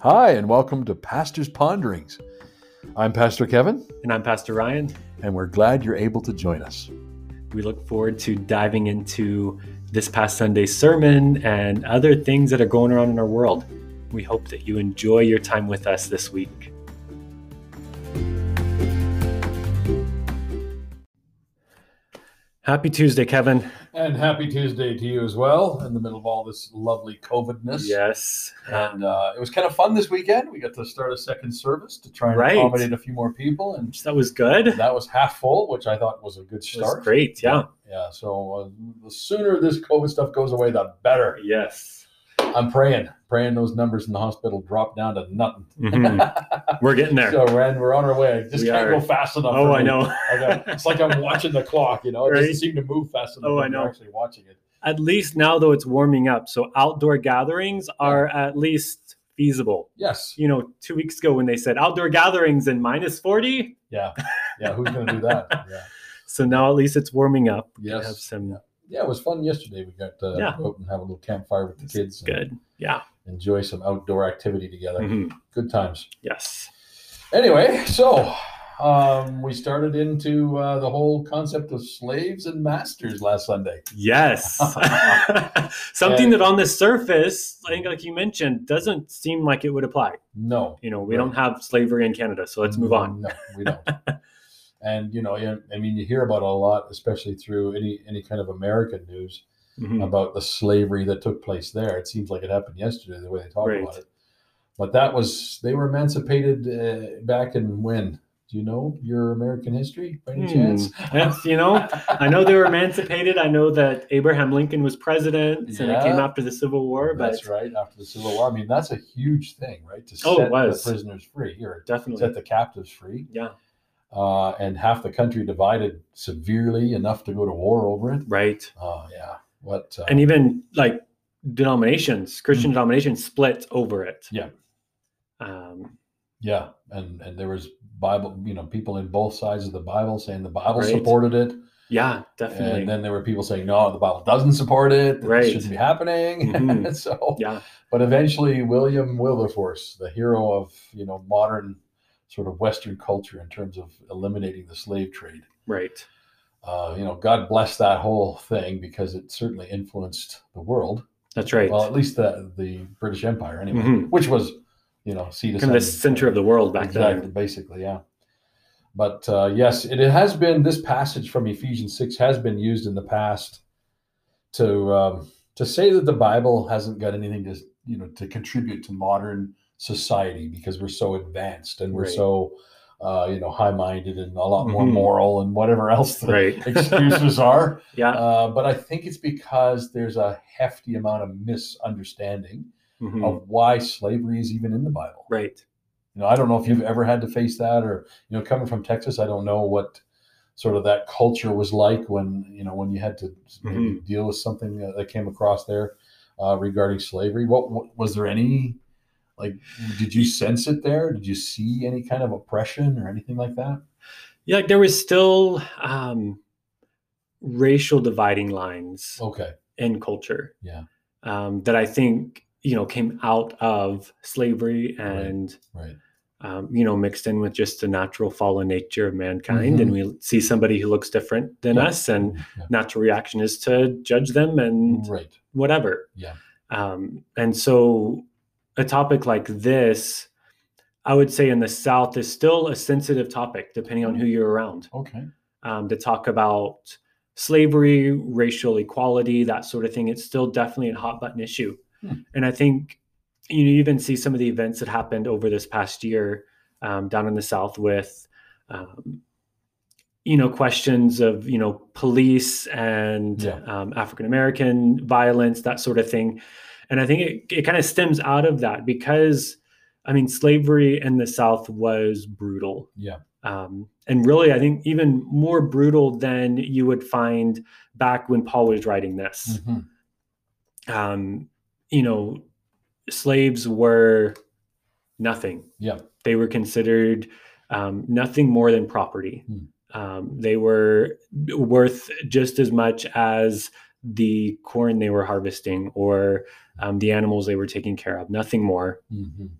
Hi, and welcome to Pastor's Ponderings. I'm Pastor Kevin, And I'm Pastor Ryan. and we're glad you're able to join us. We look forward to diving into this past Sunday's sermon and other things that are going around in our world. We hope that you enjoy your time with us this week. Happy Tuesday, Kevin. And happy Tuesday to you as well, in the middle of all this lovely COVID-ness. Yes. And it was kind of fun this weekend. We got to start a second service to try and Right. accommodate a few more people. And That was good. that was half full, which I thought was a good It start. was great, yeah. Yeah, so the sooner this COVID stuff goes away, the better. Yes. I'm praying those numbers in the hospital drop down to nothing. Mhm. We're getting there. So we're on our way. Just We can't are. go fast enough. Oh, for I me. know. It's like I'm watching the clock, It Right. doesn't seem to move fast enough Oh, when I know. you're actually watching it. At least now, though, it's warming up. So outdoor gatherings are at least feasible. Yes. 2 weeks ago when they said outdoor gatherings in minus 40. Yeah. Yeah. Who's going to do that? Yeah. So now at least it's warming up. We can Yes. have some Yeah. It was fun yesterday. We got to Yeah. go out and have a little campfire with the kids. And good. Yeah. enjoy some outdoor activity together. Mhm. Good times. Yes. Anyway, so we started into the whole concept of slaves and masters last Sunday. Yes. Something that on the surface, I think like you mentioned, doesn't seem like it would apply. No. We Right. don't have slavery in Canada, so let's move on. No, we don't. And you hear about it a lot, especially through any kind of American news Mhm. about the slavery that took place there. It seems like it happened yesterday, the way they talk Right. about it. But they were emancipated back in when? Do you know your American history by any chance? That's, I know they were emancipated. I know that Abraham Lincoln was president, and it came Yeah. after the Civil War. But That's right, after the Civil War. I mean, that's a huge thing, right? To Oh, it set the was. prisoners free, or Definitely. set the captives free. Yeah. And half the country divided severely enough to go to war over it. Right. Yeah. What? And even like denominations, Christian denominations split over it. Yeah. Um, Yeah, and there was Bible, people in both sides of the Bible saying the Bible Right. supported it, yeah, definitely. and then there were people saying no, the Bible doesn't support it. That Right. This shouldn't be happening. Mhm. So, Yeah. but eventually, William Wilberforce, the hero of modern sort of Western culture in terms of eliminating the slave trade, Right. God bless that whole thing because it certainly influenced the world. That's right. Well, at least the British Empire, anyway, Mhm. which was sea to Kind of the sun. center of the world back Exactly, then. basically, yeah. But yes, it has been, this passage from Ephesians 6 has been used in the past to say that the Bible hasn't got anything to contribute to modern society because we're so advanced and we're Right. so high-minded and a lot more Mhm. moral and whatever else the Right. excuses are. Yeah. But I think it's because there's a hefty amount of misunderstanding Mhm. of why slavery is even in the Bible. Right. I don't know if you've ever had to face that, or coming from Texas, I don't know what sort of that culture was like when you had to maybe deal with something that came across there regarding slavery. What was there any, like, did you sense it there? Did you see any kind of oppression or anything like that? Yeah, there was still racial dividing lines Okay. in culture. Yeah. That I think came out of slavery and Right. Mixed in with just the natural fallen nature of mankind. And we see somebody who looks different than Yeah. us, and Yeah. natural reaction is to judge them and Right. whatever. Yeah. And so a topic like this, I would say in the South, is still a sensitive topic, depending on who you're around, Okay. to talk about slavery, racial equality, that sort of thing. It's still definitely a hot button issue. And I think you even see some of the events that happened over this past year down in the South with, questions of, police and African-American violence, that sort of thing. And I think it kind of stems out of that because, slavery in the South was brutal. Yeah. And really, I think even more brutal than you would find back when Paul was writing this. Mm-hmm. Slaves were nothing. Yeah. They were considered nothing more than property. They were worth just as much as the corn they were harvesting or the animals they were taking care of, nothing more. Mm-hmm.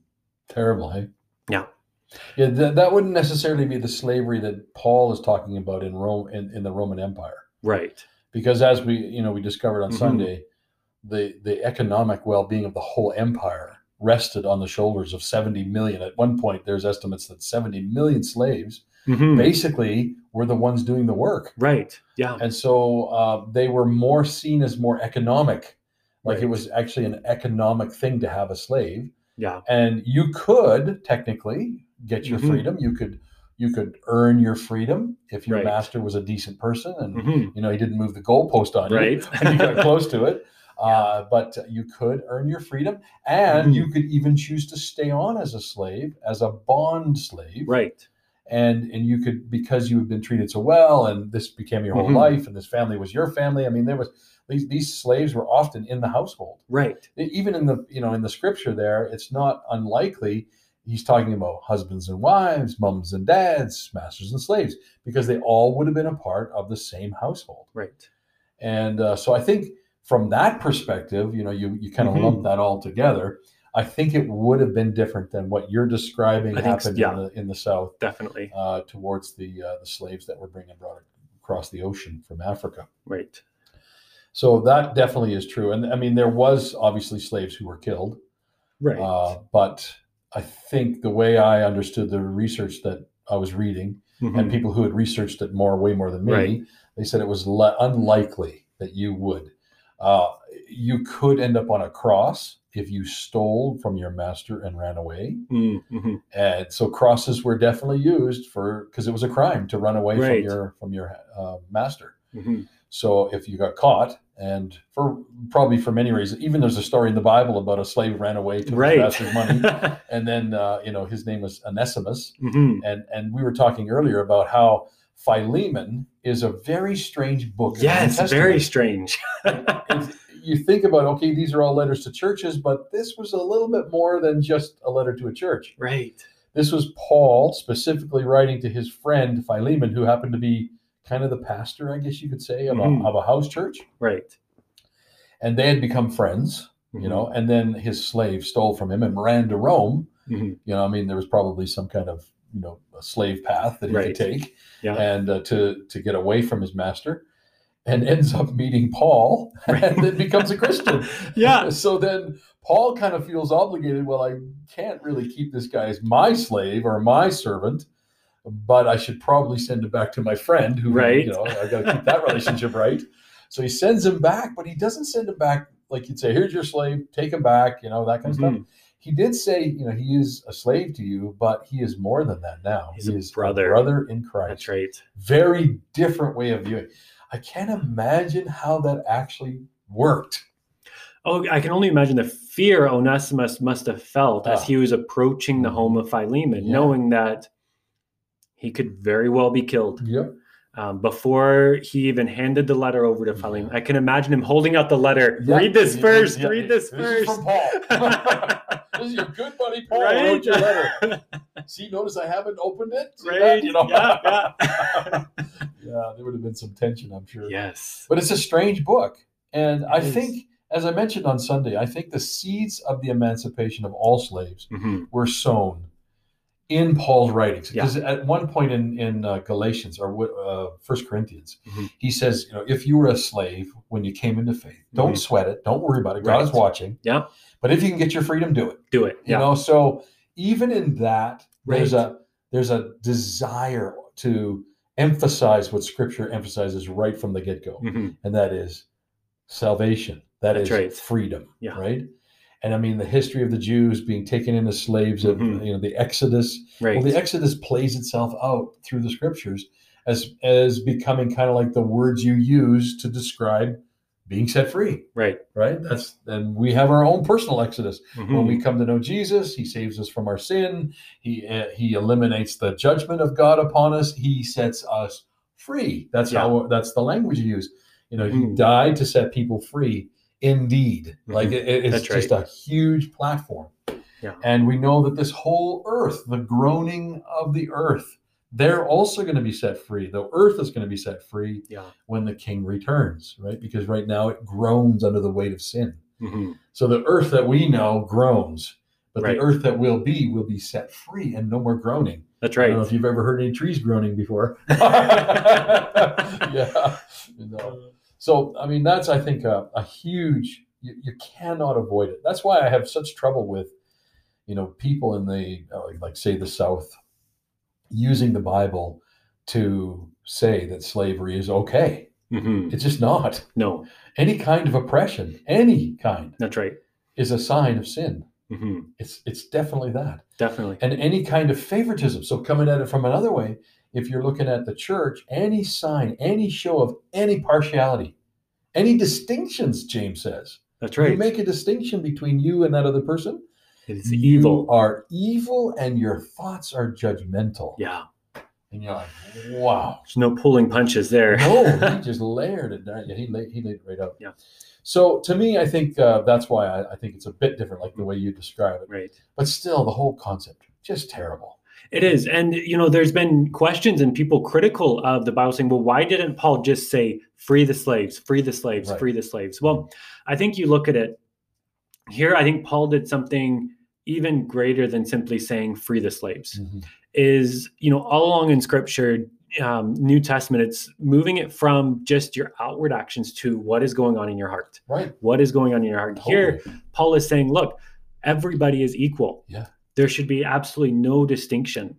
Terrible, hey? Yeah. Yeah, that wouldn't necessarily be the slavery that Paul is talking about in Rome, in the Roman Empire. Right. Because as we discovered on Mhm. Sunday, the economic well-being of the whole empire rested on the shoulders of 70 million. At one point, there's estimates that 70 million slaves Mhm. basically were the ones doing the work. Right. Yeah. And so they were more seen as more economic, like it Right. was actually an economic thing to have a slave. Yeah. And you could technically get your Mhm. freedom. You could earn your freedom if your Right. master was a decent person and Mhm. he didn't move the goalpost on you Right. when you got close to it. Yeah. But you could earn your freedom, and Mhm. you could even choose to stay on as a slave, as a bond slave. Right. And you could, because you had been treated so well, and this became your whole Mhm. life, and this family was your family. I mean, there was these slaves were often in the household. Right. Even in the in the scripture there, it's not unlikely he's talking about husbands and wives, mums and dads, masters and slaves, because they all would have been a part of the same household. Right. And so I think from that perspective, you kind of Mhm. lump that all together. I think it would have been different than what you're describing I think happened yeah. in the South Definitely. towards the slaves that were brought across the ocean from Africa. Right. So that definitely is true. And I mean, there was obviously slaves who were killed. Right. But I think the way I understood the research that I was reading, and Mhm. people who had researched it way more than me, Right. they said it was unlikely that you would. You could end up on a cross if you stole from your master and ran away. Mhm. And so crosses were definitely used because it was a crime to run away Right. from your master. Mhm. So if you got caught, and probably for many reasons, even there's a story in the Bible about a slave ran away, took Right. his master's money, and then his name was Onesimus. Mhm. And we were talking earlier about how Philemon is a very strange book. in the New Yes, Testament. very strange. You think about, okay, these are all letters to churches, but this was a little bit more than just a letter to a church. Right. This was Paul specifically writing to his friend Philemon, who happened to be kind of the pastor, I guess you could say, of a house church. Right. And they had become friends, Mhm. and then his slave stole from him and ran to Rome. Mhm. I mean, there was probably some kind of, a slave path that he Right. could take, Yeah. and to get away from his master, and ends up meeting Paul, and then becomes a Christian. Yeah. So then Paul kind of feels obligated. Well, I can't really keep this guy as my slave or my servant, but I should probably send him back to my friend who, Right. I got to keep that relationship right. So he sends him back, but he doesn't send him back like you'd say, here's your slave, take him back, that kind of stuff. Mhm. He did say, he is a slave to you, but he is more than that now. He's He a is brother. a brother in Christ. That's right. Very different way of viewing. I can't imagine how that actually worked. Oh, I can only imagine the fear Onesimus must have felt as he was approaching the home of Philemon, Yeah. knowing that he could very well be killed. Yep. Before he even handed the letter over to Philemon. Yeah. I can imagine him holding out the letter. Yeah. Read this first. Yeah. Read this This first. is from Paul. This is your good buddy Paul. Right? Wrote your letter. See, notice I haven't opened it. See Right. that? Yeah. Yeah, there would have been some tension, I'm sure. Yes. But it's a strange book. And I is. think, as I mentioned on Sunday, I think the seeds of the emancipation of all slaves Mhm. were sown in Paul's writings. Yeah. Because at one point in Galatians or 1 Corinthians, Mhm. he says, if you were a slave when you came into faith, don't Mhm. sweat it. Don't worry about it. Right. God's watching. Yeah. But if you can get your freedom, do it. Do it. You Yeah. know, so even in that, there's Right. a desire to emphasize what Scripture emphasizes right from the get-go, Mhm. and that is salvation. That's Is right. freedom. Yeah. Right. And I mean, the history of the Jews being taken into slaves of Mhm. the Exodus. Right. Well, the Exodus plays itself out through the Scriptures as becoming kind of like the words you use to describe being set free. Right. Right. And we have our own personal Exodus. Mhm. When we come to know Jesus, he saves us from our sin. He eliminates the judgment of God upon us. He sets us free. That's the language you use. He Mhm. died to set people free. Indeed, like it's That's just a huge platform. Yeah. And we know that this whole earth, the groaning of the earth, they're also going to be set free. The earth is going to be set free when the King returns, right? Because right now it groans under the weight of sin. Mhm. So the earth that we know groans, But Right. the earth that will be set free and no more groaning. That's I right. don't know if you've ever heard any trees groaning before. Yeah. So, I mean, that's, I think, a huge, you cannot avoid it. That's why I have such trouble with, people in the, like, say, the South, using the Bible to say that slavery is okay. It's just not. No. Any kind of oppression, any kind, That's right. is a sign of sin. Mm-hmm. It's definitely that. Definitely. And any kind of favoritism. So coming at it from another way, if you're looking at the church, any sign, any show of any partiality, any distinctions, James says. That's right. You make a distinction between you and that other person. It is You evil. are evil and your thoughts are judgmental. Yeah. And you're like, wow. There's no pulling punches there. No, he just layered it down. Yeah, he laid it right out. Yeah. So to me, I think that's why I think it's a bit different, like the way you describe it. Right. But still, the whole concept, just terrible. It is. And, there's been questions and people critical of the Bible saying, well, why didn't Paul just say, free the slaves, free the slaves, Right. free the slaves? Well, I think you look at it here, I think Paul did something even greater than simply saying free the slaves. Mm-hmm. Is, all along in Scripture, New Testament, it's moving it from just your outward actions to what is going on in your heart. Right. What is going on in your heart? Totally. Here, Paul is saying, look, everybody is equal. Yeah. There should be absolutely no distinction.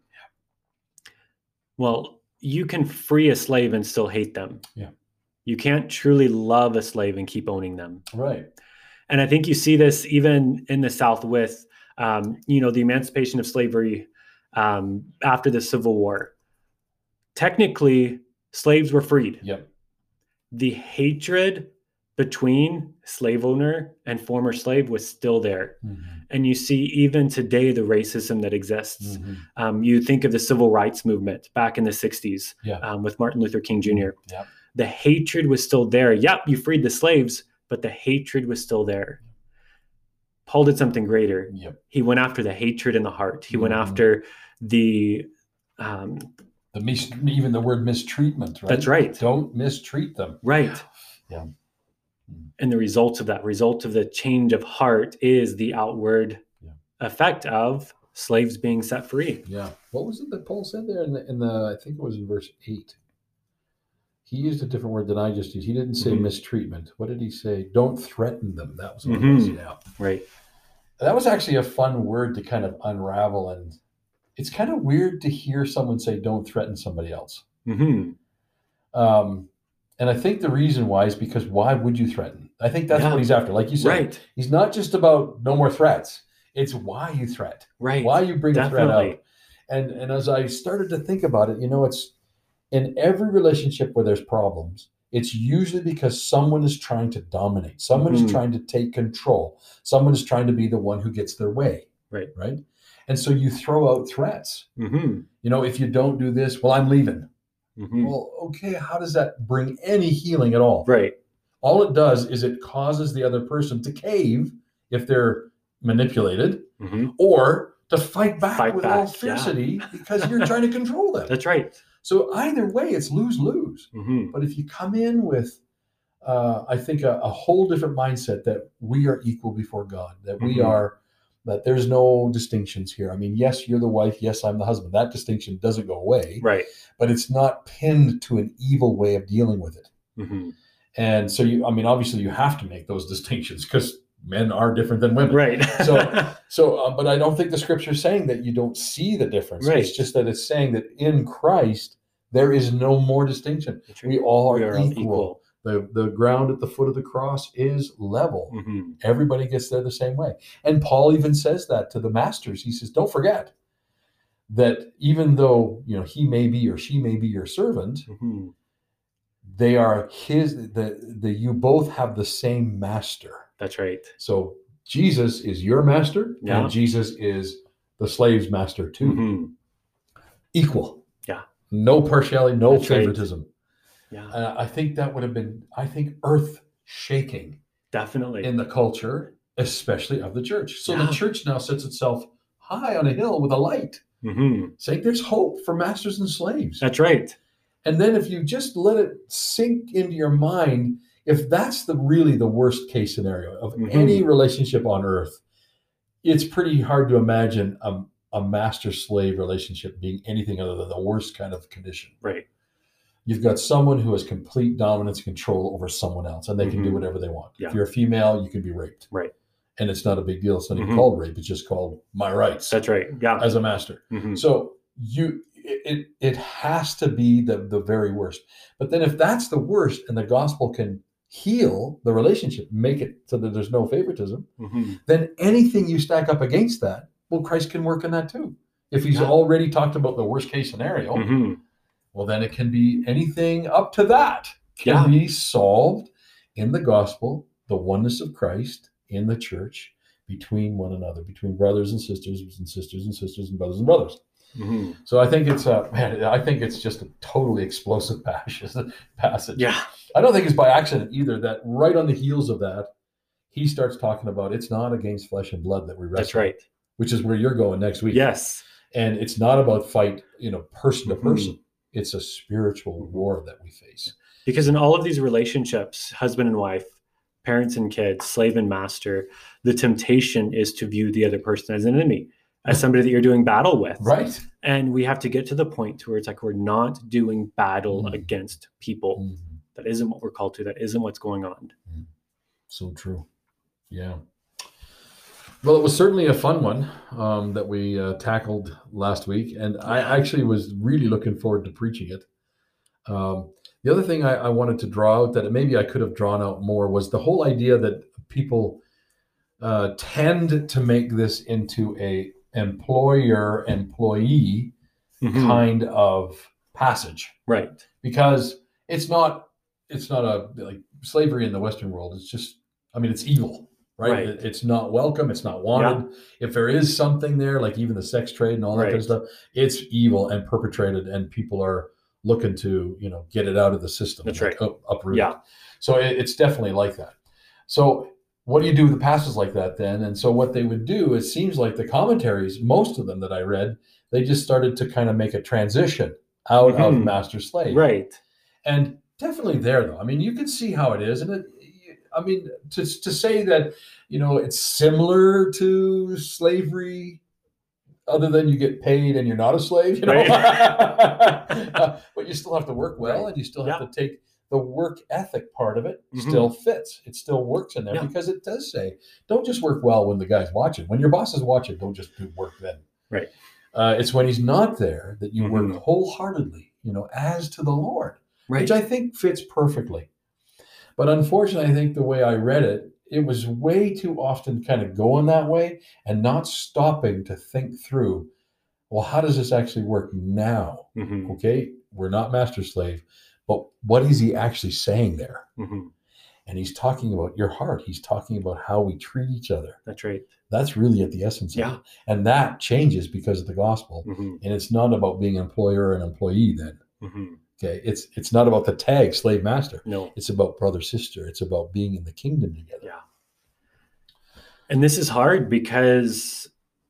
Well, you can free a slave and still hate them. Yeah. You can't truly love a slave and keep owning them. Right. And I think you see this even in the South with, the emancipation of slavery after the Civil War. Technically, slaves were freed. Yep. The hatred between slave owner and former slave was still there. Mm-hmm. And you see even today the racism that exists. Mm-hmm. You think of the civil rights movement back in the 60s Yeah. with Martin Luther King Jr. Yep. The hatred was still there. Yep, you freed the slaves, but the hatred was still there. Paul did something greater. Yep. He went after the hatred in the heart. He Mm-hmm. went after the even the word mistreatment, right? That's right. Don't mistreat them. Right. Yeah. And the result of the change of heart is the outward effect of slaves being set free. Yeah. What was it that Paul said there in the I think it was in verse 8. He used a different word than I just used. He didn't say mistreatment. What did he say? Don't threaten them. That was what it was. Yeah. Right. That was actually a fun word to kind of unravel, and it's kind of weird to hear someone say, don't threaten somebody else. Mm-hmm. And I think the reason why is because why would you threaten? I think that's what he's after. Like you said, Right. He's not just about no more threats. It's why you threat, Right. why you bring Definitely. a threat out. And as I started to think about it, it's in every relationship where there's problems, it's usually because someone is trying to dominate. Someone is trying to take control. Someone is trying to be the one who gets their way. Right. Right. And so you throw out threats. Mm-hmm. If you don't do this, well, I'm leaving. Mm-hmm. Well, okay, how does that bring any healing at all? Right. All it does is it causes the other person to cave if they're manipulated, or to fight back with all fiercity because you're trying to control them. That's right. So either way, it's lose-lose. Mm-hmm. But if you come in with, I think, a whole different mindset that we are equal before God, that we are, that there's no distinctions here. I mean, yes, you're the wife. Yes, I'm the husband. That distinction doesn't go away. Right. But it's not pinned to an evil way of dealing with it. Mm-hmm. And so, obviously you have to make those distinctions because men are different than women. Right. But I don't think the scripture is saying that you don't see the difference. Right. It's just that it's saying that in Christ, there is no more distinction. We all are equal. The ground at the foot of the cross is level. Mm-hmm. Everybody gets there the same way. And Paul even says that to the masters. He says, don't forget that even though, he may be or she may be your servant, they are you both have the same master. That's right. So Jesus is your master, and Jesus is the slave's master too. Mm-hmm. Equal. Yeah. No partiality, no That's favoritism. Right. Yeah. And I think that would have been, earth shaking. Definitely. In the culture, especially of the church. So the church now sets itself high on a hill with a light, saying there's hope for masters and slaves. That's right. And then if you just let it sink into your mind, if that's really the worst case scenario of any relationship on earth, it's pretty hard to imagine a master-slave relationship being anything other than the worst kind of condition. Right. You've got someone who has complete dominance and control over someone else, and they can do whatever they want. Yeah. If you're a female, you can be raped. Right. And it's not a big deal. It's not even called rape. It's just called my rights. That's right. Yeah. As a master. So it has to be the very worst. But then if that's the worst and the gospel can heal the relationship, make it so that there's no favoritism, then anything you stack up against that, well, Christ can work in that too. If he's already talked about the worst case scenario, well, then it can be anything up to that can be solved in the gospel, the oneness of Christ in the church, between one another, between brothers and sisters and sisters and sisters and brothers and brothers. So I think it's I think it's just a totally explosive passage. Yeah. I don't think it's by accident either that right on the heels of that, he starts talking about it's not against flesh and blood that we wrestle. That's right. Which is where you're going next week. Yes. And it's not about fight, person to person. It's a spiritual war that we face. Because in all of these relationships, husband and wife, parents and kids, slave and master, the temptation is to view the other person as an enemy, as somebody that you're doing battle with. Right. And we have to get to the point to where it's like we're not doing battle against people. That isn't what we're called to. That isn't what's going on. So true. Yeah. Well, it was certainly a fun one that we tackled last week. And I actually was really looking forward to preaching it. The other thing I wanted to draw out that maybe I could have drawn out more was the whole idea that people tend to make this into a employer-employee kind of passage. Right. Because it's not a like slavery in the Western world. It's just, it's evil. Right. It's not welcome. It's not wanted. Yeah. If there is something there, like even the sex trade and all that kind of stuff, it's evil and perpetrated, and people are looking to, get it out of the system. That's right. Uproot it. So it's definitely like that. So what do you do with the passages like that then? And so what they would do, it seems like the commentaries, most of them that I read, they just started to kind of make a transition out of master slave. Right. And definitely there though. You can see how it is. And to say that, it's similar to slavery, other than you get paid and you're not a slave, but you still have to work well, and you still have to take the work ethic part of it. Still fits. It still works in there because it does say, don't just work well when the guy's watching. When your boss is watching, don't just do work then. Right. It's when he's not there that you work wholeheartedly, as to the Lord, which I think fits perfectly. But unfortunately, I think the way I read it, it was way too often kind of going that way and not stopping to think through, well, how does this actually work now? Okay, we're not master slave, but what is he actually saying there? And he's talking about your heart. He's talking about how we treat each other. That's right. That's really at the essence of it. And that changes because of the gospel. And it's not about being employer and employee then. Okay, it's not about the tag slave master. No, it's about brother sister. It's about being in the kingdom together. Yeah, and this is hard because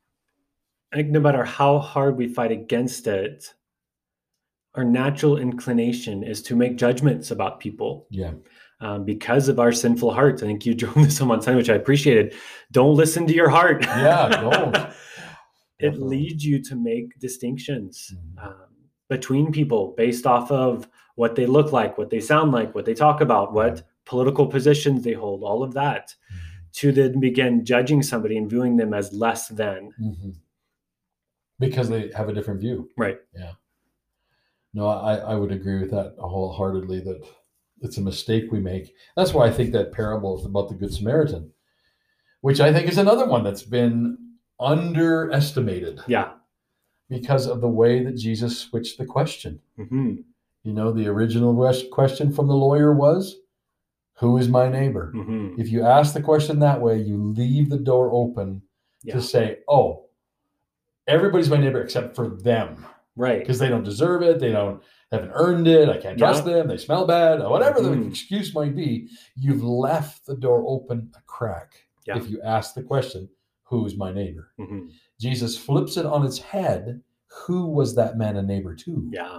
I think no matter how hard we fight against it, our natural inclination is to make judgments about people. Yeah. Because of our sinful hearts. I think you drove this home on Sunday, which I appreciated. Don't listen to your heart. Yeah, don't. It leads you to make distinctions. Between people based off of what they look like, what they sound like, what they talk about, what political positions they hold, all of that, to then begin judging somebody and viewing them as less than. Because they have a different view. Right. Yeah. No, I would agree with that wholeheartedly, that it's a mistake we make. That's why I think that parable is about the Good Samaritan, which I think is another one that's been underestimated. Yeah. Because of the way that Jesus switched the question. The original question from the lawyer was, who is my neighbor? If you ask the question that way, you leave the door open to say, oh, everybody's my neighbor except for them. Right. Because they don't deserve it. They haven't earned it. I can't trust them. They smell bad. Whatever the excuse might be, you've left the door open a crack. If you ask the question, who's my neighbor? Jesus flips it on its head. Who was that man a neighbor to? Yeah.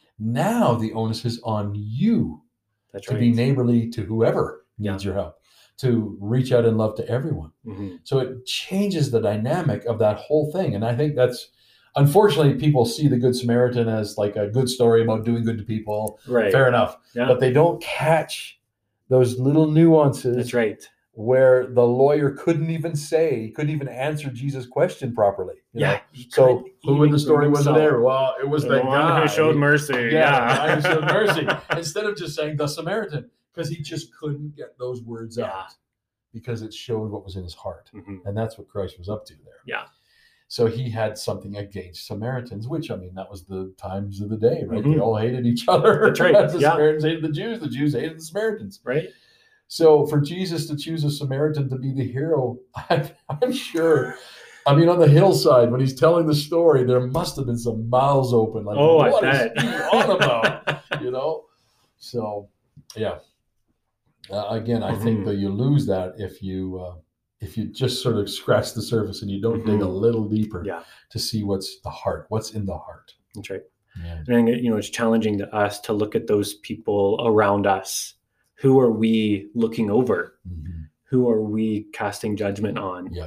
Now the onus is on you to be neighborly to whoever needs your help. to reach out in love to everyone. Mm-hmm. So it changes the dynamic of that whole thing. And I think that's, unfortunately, people see the Good Samaritan as like a good story about doing good to people. Right. Fair enough. Yeah. But they don't catch those little nuances. That's right. Where the lawyer couldn't even answer Jesus' question properly. You know? So who in the story was there? Well, it was the guy who showed mercy. Yeah, the guy who showed mercy. Instead of just saying the Samaritan, because he just couldn't get those words out because it showed what was in his heart. Mm-hmm. And that's what Christ was up to there. Yeah. So he had something against Samaritans, which, I mean, that was the times of the day, right? Mm-hmm. They all hated each other. That's right. The Samaritans hated the Jews hated the Samaritans. Right. So for Jesus to choose a Samaritan to be the hero, I'm sure, I mean, on the hillside, when he's telling the story, there must have been some mouths open. Like, what is he on about? You know? So, yeah. Again, I think that you lose that if you just sort of scratch the surface and you don't dig a little deeper to see what's in the heart. That's right. Yeah. And, it's challenging to us to look at those people around us. Who are we looking over? Mm-hmm. Who are we casting judgment on? Yeah.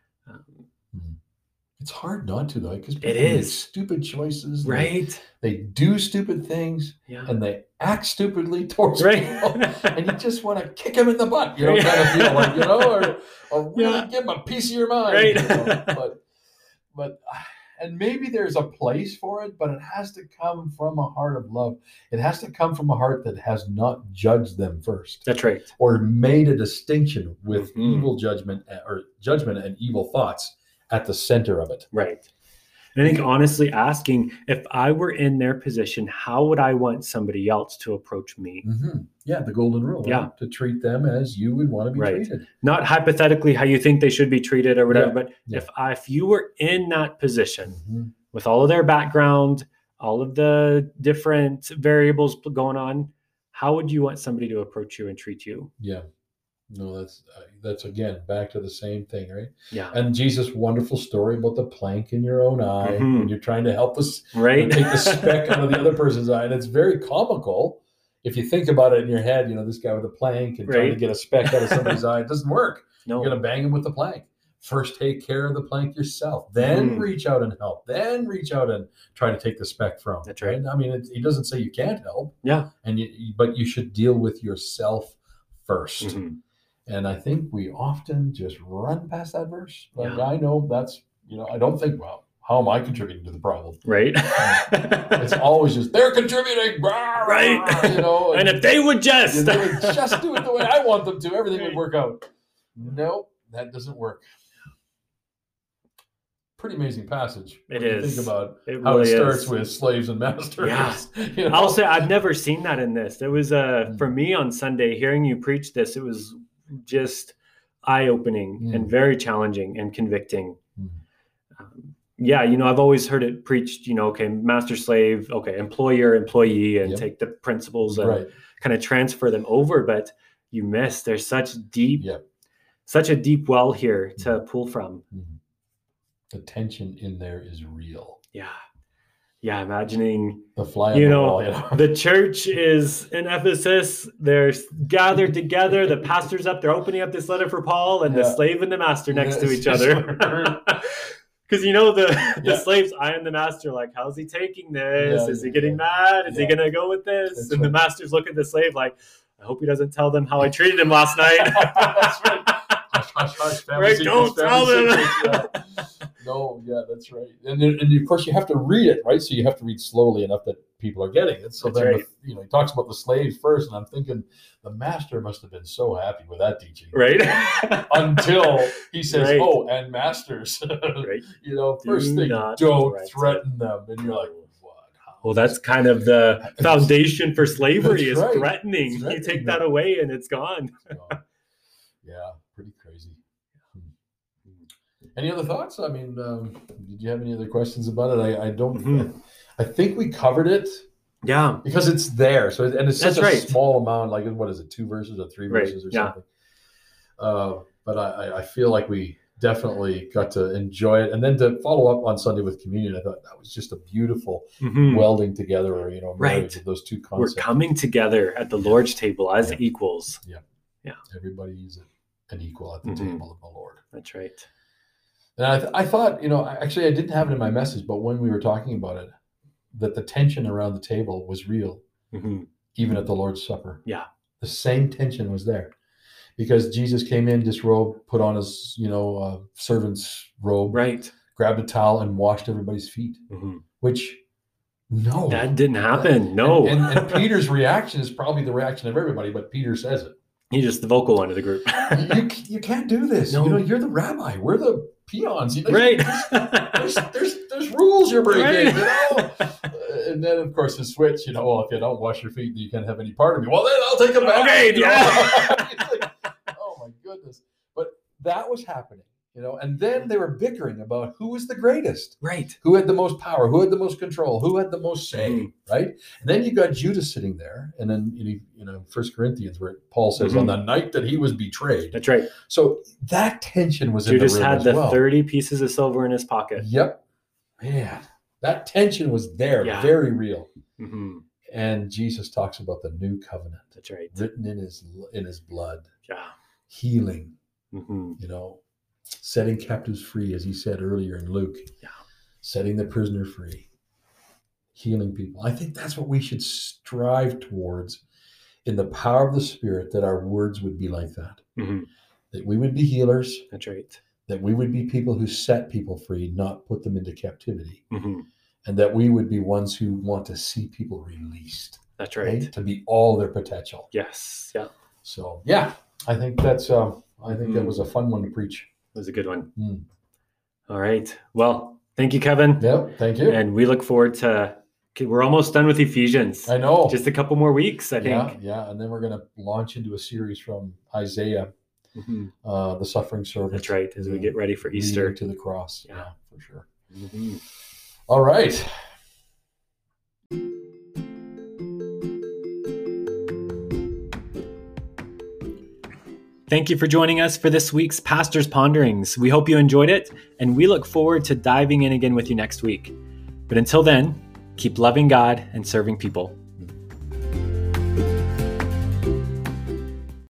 It's hard not to, though, because it is make stupid choices. Right. They do stupid things and they act stupidly towards people. And you just want to kick them in the butt, kind of feel like, or really give them a piece of your mind. Right. But and maybe there's a place for it, but it has to come from a heart of love. It has to come from a heart that has not judged them first. That's right. Or made a distinction with evil judgment and evil thoughts at the center of it. Right. And I think honestly asking, if I were in their position, how would I want somebody else to approach me? Mm-hmm. Yeah, the golden rule. Yeah. Right? To treat them as you would want to be treated. Not hypothetically how you think they should be treated or whatever, but if you were in that position with all of their background, all of the different variables going on, how would you want somebody to approach you and treat you? Yeah. No, that's again back to the same thing, right? Yeah. And Jesus' wonderful story about the plank in your own eye when you're trying to help us take the speck out of the other person's eye, and it's very comical if you think about it in your head. This guy with a plank and trying to get a speck out of somebody's eye, it doesn't work. No. You're gonna bang him with the plank. First, take care of the plank yourself. Then reach out and help. Then reach out and try to take the speck from. That's right. I mean, he doesn't say you can't help. Yeah. But you should deal with yourself first. Mm-hmm. And I think we often just run past that verse. Like, I know that's, I don't think, well, how am I contributing to the problem? Right. It's always just, they're contributing. Right. And if they would just. They would just do it the way I want them to, everything would work out. Nope, that doesn't work. Pretty amazing passage. It is. Think about how it starts with slaves and masters. Yeah. I'll say I've never seen that in this. It was for me on Sunday, hearing you preach this, it was just eye-opening and very challenging and convicting. I've always heard it preached, okay, master slave, okay, employer, employee, and take the principles and kind of transfer them over. But you miss, there's such a deep well here to pull from. The tension in there is real. Yeah, imagining the fly on the wall, the church is in Ephesus. They're gathered together. The pastor's up. They're opening up this letter for Paul, and the slave and the master next to each other. Because the slave's eyeing the master like, how's he taking this? Is he getting mad? Is he going to go with this? That's and the master's looking at the slave like, I hope he doesn't tell them how I treated him last night. That's right. Right, don't tell them. No, that's right. And of course you have to read it, right? So you have to read slowly enough that people are getting it. So that's then, he talks about the slaves first, and I'm thinking the master must have been so happy with that teaching, right? Until he says, "Oh, and masters, right? First thing, don't threaten them," and you're like, "What?" Well, that's kind of the foundation for slavery is threatening. You take that away, and it's gone. Yeah, pretty crazy. Any other thoughts? I mean, did you have any other questions about it? I don't. I think we covered it. Yeah, because it's there. So and it's such a small amount. Like, what is it? 2 verses or 3 verses or something? But I feel like we definitely got to enjoy it, and then to follow up on Sunday with communion. I thought that was just a beautiful welding together, or marriage of those two concepts. We're coming together at the Lord's table as equals. Yeah, everybody uses it. an equal at the Mhm. table of the Lord. That's right. And I thought, actually, I didn't have it in my message, but when we were talking about it, that the tension around the table was real, Mhm. even at the Lord's Supper. Yeah. The same tension was there, because Jesus came in disrobed, put on his, servant's robe, Right. grabbed a towel, and washed everybody's feet. Mhm. Which, no, That didn't happen. No. And Peter's reaction is probably the reaction of everybody, but Peter says it. He's just the vocal one of the group. You can't do this. No. You're the rabbi. We're the peons. Right. There's rules you're breaking. Right. And then, of course, the switch. Well, if you don't wash your feet, you can't have any part of me. Well, then I'll take them back. Okay, It's like, oh my goodness! But that was happening. And then they were bickering about who was the greatest, Right. who had the most power, who had the most control, who had the most say, right? And then you got Judas sitting there, and then 1 Corinthians, where Paul says, on the night that he was betrayed. That's right. So that tension was Judas in the room had the as well. 30 pieces of silver in his pocket. Yep, man, that tension was there, Yeah. very real. Mm-hmm. And Jesus talks about the new covenant, That's right. written in his blood, Yeah. healing, Mm-hmm. setting captives free, as he said earlier in Luke, setting the prisoner free, healing people. I think that's what we should strive towards in the power of the Spirit, that our words would be like that, Mm-hmm. that we would be healers, That's right. that we would be people who set people free, not put them into captivity, Mm-hmm. and that we would be ones who want to see people released, That's right. to be all their potential. Yes. Yeah. So, I think that's, I think that was a fun one to preach. That was a good one. Mm. All right. Well, thank you, Kevin. Yep. Thank you. And we look forward to, we're almost done with Ephesians. I know. Just a couple more weeks, I think. Yeah. And then we're going to launch into a series from Isaiah, Mm-hmm. the suffering servant. That's right. As we get ready for Easter. Leading to the cross. Yeah. For sure. Mm-hmm. All right. Thank you for joining us for this week's Pastor's Ponderings. We hope you enjoyed it, and we look forward to diving in again with you next week. But until then, keep loving God and serving people.